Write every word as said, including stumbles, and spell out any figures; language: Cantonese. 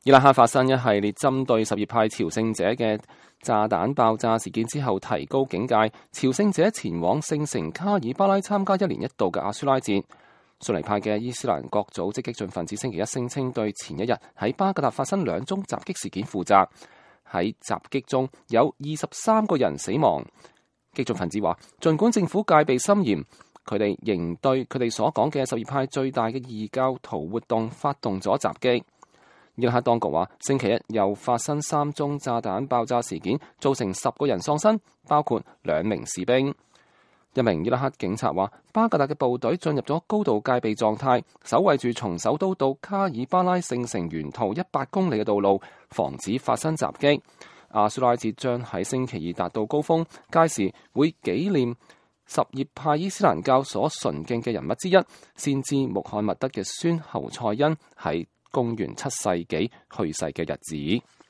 伊拉克發生一系列針對什葉派朝聖者嘅炸彈爆炸事件之後，提高警戒，朝聖者前往聖城卡爾巴拉參加一年一度嘅阿舒拉節。遜尼派嘅伊斯蘭國組織激進分子星期一聲稱對前一日喺巴格達發生兩宗襲擊事件負責，喺襲擊中有二十三個人死亡。激進分子話，儘管政府戒備森嚴，佢哋仍對佢哋所講嘅什葉派最大嘅異教徒活動發動咗襲擊。伊拉克當局話，星期一又發生三宗炸彈爆炸事件，造成十個人喪生，包括兩名士兵。一名伊拉克警察話，巴格達嘅部隊進入咗高度戒備狀態，守衛住從首都到卡爾巴拉聖城沿途一百公里嘅道路，防止發生襲擊。阿舒拉節將喺星期二達到高峰，屆時會紀念什葉派伊斯蘭教所崇敬嘅人物之一，先知穆罕默德嘅孫侯賽因喺公元七世紀去世嘅日子。